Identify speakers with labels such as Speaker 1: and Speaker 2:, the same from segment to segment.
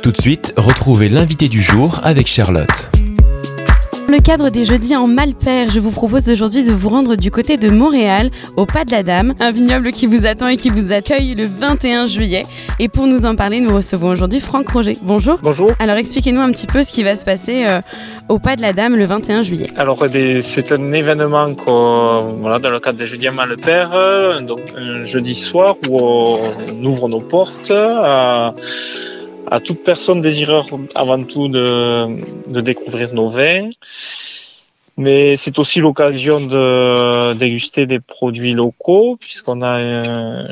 Speaker 1: Tout de suite, retrouvez l'invité du jour avec Charlotte.
Speaker 2: Dans le cadre des jeudis en Malpère, je vous propose aujourd'hui de vous rendre du côté de Montréal, au Pas de la Dame, un vignoble qui vous attend et qui vous accueille le 21 juillet. Et pour nous en parler, nous recevons aujourd'hui Franck Roger. Bonjour.
Speaker 3: Bonjour.
Speaker 2: Alors expliquez-nous un petit peu ce qui va se passer au Pas de la Dame le 21 juillet.
Speaker 3: Alors c'est un événement dans le cadre des jeudis en Malpère, donc un jeudi soir où on ouvre nos portes à toute personne désireuse avant tout de découvrir nos vins. Mais c'est aussi l'occasion de déguster des produits locaux, puisqu'on a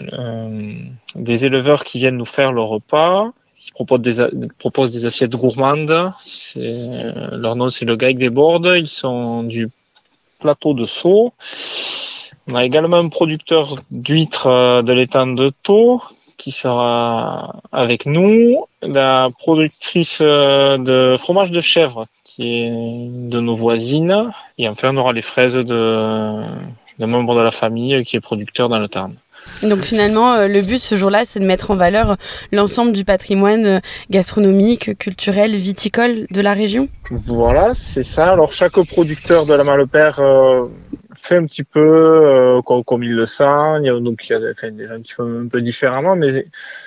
Speaker 3: des éleveurs qui viennent nous faire le repas, qui proposent des assiettes gourmandes. Leur nom, c'est le Gaec des Bordes. Ils sont du plateau de Sceaux. On a également un producteur d'huîtres de l'étang de Thau qui sera avec nous, la productrice de fromage de chèvre qui est de nos voisines, et enfin on aura les fraises d'un membre de la famille qui est producteur dans le Tarn.
Speaker 2: Donc finalement, le but ce jour-là, c'est de mettre en valeur l'ensemble du patrimoine gastronomique, culturel, viticole de la région.
Speaker 3: Voilà, c'est ça. Alors chaque producteur de la Malpère fait un petit peu comme il le sent. Il y a des gens qui font un peu différemment, mais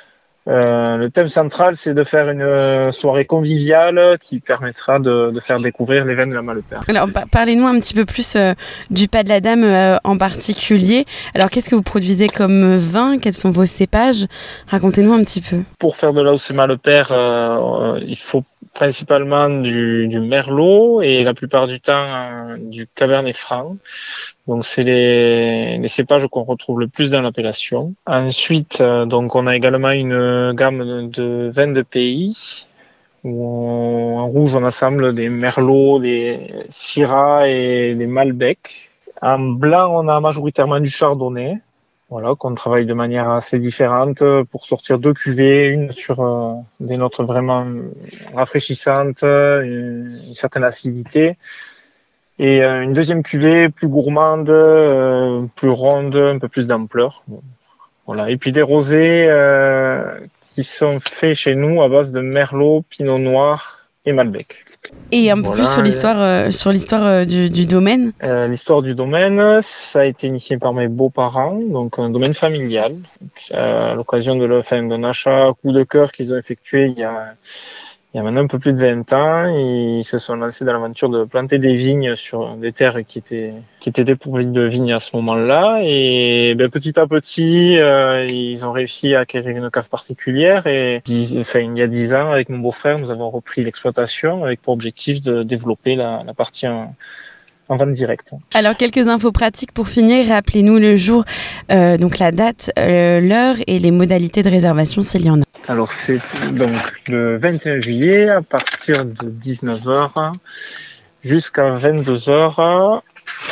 Speaker 3: le thème central, c'est de faire une soirée conviviale qui permettra de faire découvrir les vins de la Malpère.
Speaker 2: Alors, parlez-nous un petit peu plus du Pas de la Dame en particulier. Alors, qu'est-ce que vous produisez comme vin ? Quels sont vos cépages ? Racontez-nous un petit peu.
Speaker 3: Pour faire de l'AOC Malpère, il faut principalement du merlot et la plupart du temps du cabernet franc. Donc c'est les cépages qu'on retrouve le plus dans l'appellation. Ensuite, donc on a également une gamme de vins de pays où en rouge on assemble des merlots, des syrahs et des malbecs. En blanc, on a majoritairement du chardonnay. Voilà, qu'on travaille de manière assez différente pour sortir deux cuvées, une sur des notes vraiment rafraîchissantes, une certaine acidité, et une deuxième cuvée plus gourmande, plus ronde, un peu plus d'ampleur. Voilà, et puis des rosés qui sont faits chez nous à base de merlot, pinot noir et malbec.
Speaker 2: Et un peu plus sur l'histoire du domaine.
Speaker 3: L'histoire du domaine, ça a été initié par mes beaux-parents, donc un domaine familial. À l'occasion d'un achat coup de cœur qu'ils ont effectué il y a maintenant un peu plus de 20 ans, ils se sont lancés dans l'aventure de planter des vignes sur des terres qui étaient dépourvues de vignes à ce moment-là. Et petit à petit, ils ont réussi à acquérir une cave particulière. Et il y a 10 ans, avec mon beau-frère, nous avons repris l'exploitation avec pour objectif de développer la partie en vente directe.
Speaker 2: Alors, quelques infos pratiques pour finir. Rappelez-nous le jour, donc la date, l'heure et les modalités de réservation s'il y en a.
Speaker 3: Alors, c'est donc le 21 juillet à partir de 19h jusqu'à 22h.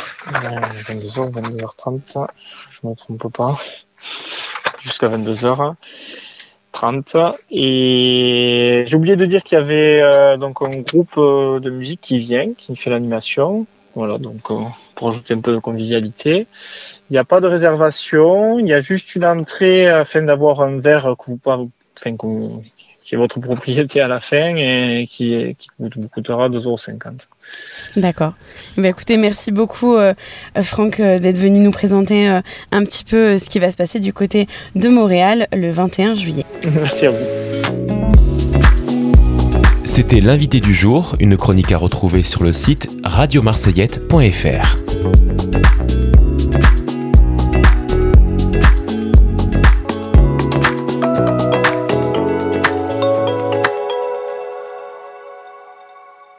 Speaker 3: 22h, 22h30, je ne me trompe pas. Jusqu'à 22h30. Et j'ai oublié de dire qu'il y avait donc un groupe de musique qui fait l'animation. Voilà, donc pour ajouter un peu de convivialité. Il n'y a pas de réservation, il y a juste une entrée afin d'avoir un verre qui est votre propriété à la fin et qui vous coûtera 2,50 €.
Speaker 2: D'accord. Écoutez, merci beaucoup Franck d'être venu nous présenter un petit peu ce qui va se passer du côté de Montréal le 21 juillet.
Speaker 3: Merci à vous.
Speaker 1: C'était l'invité du jour, une chronique à retrouver sur le site radiomarseillette.fr.